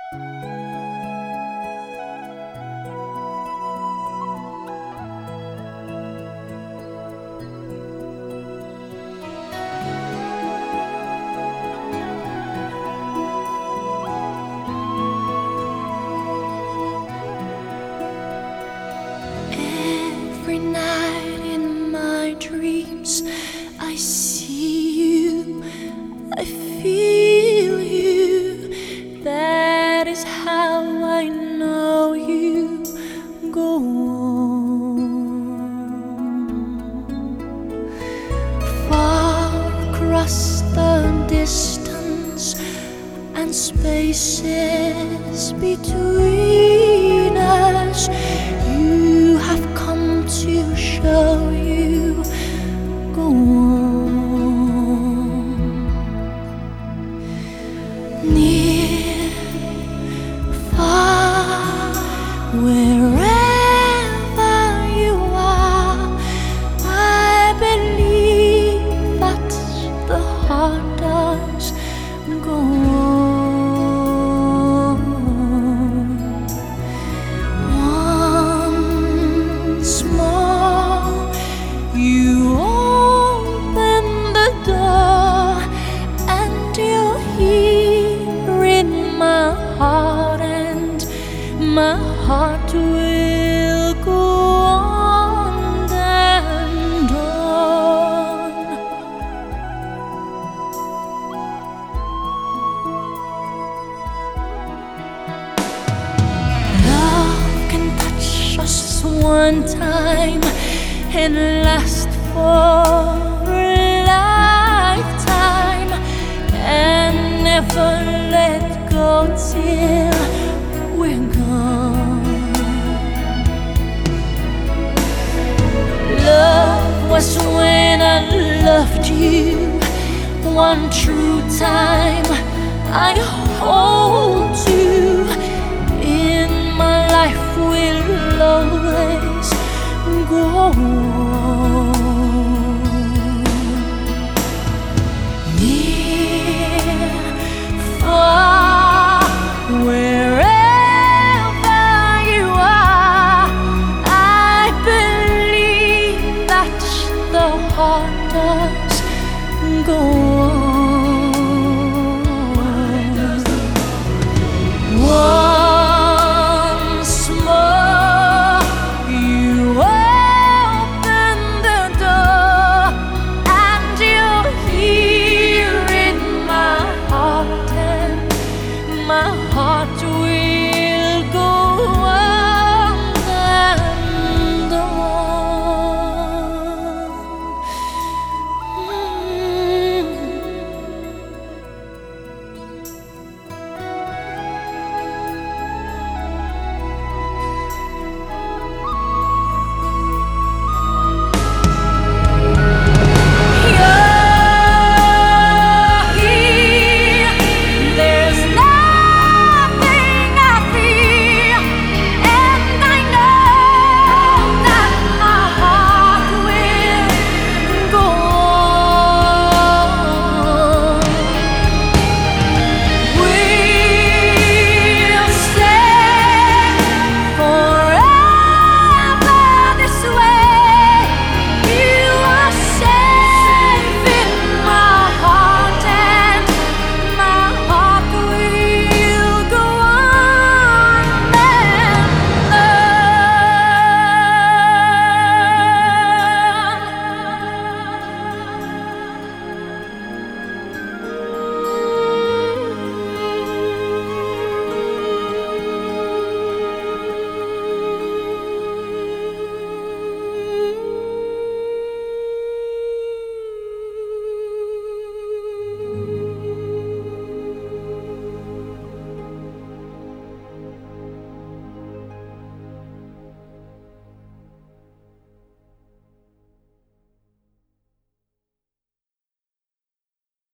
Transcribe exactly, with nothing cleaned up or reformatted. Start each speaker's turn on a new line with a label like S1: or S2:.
S1: Every night in my dreams, I see you, I feel you. That is how I know you. Go on. Far across the distance and spaces between us, you have come to show you. Go on. Near, far, wherever you are, I believe that the heart does. Go on. Once more, you open the door, and you're here in my heart, and my heart will go on and on. Love can touch us one time and last for a lifetime, and never let go till we're gone. Love was when I loved you one true time. I hold you in my life, will always go on. Near, far, wherever you are, I believe that the heart does go on. Once more, you open the door, and you're here in my heart, and my heart will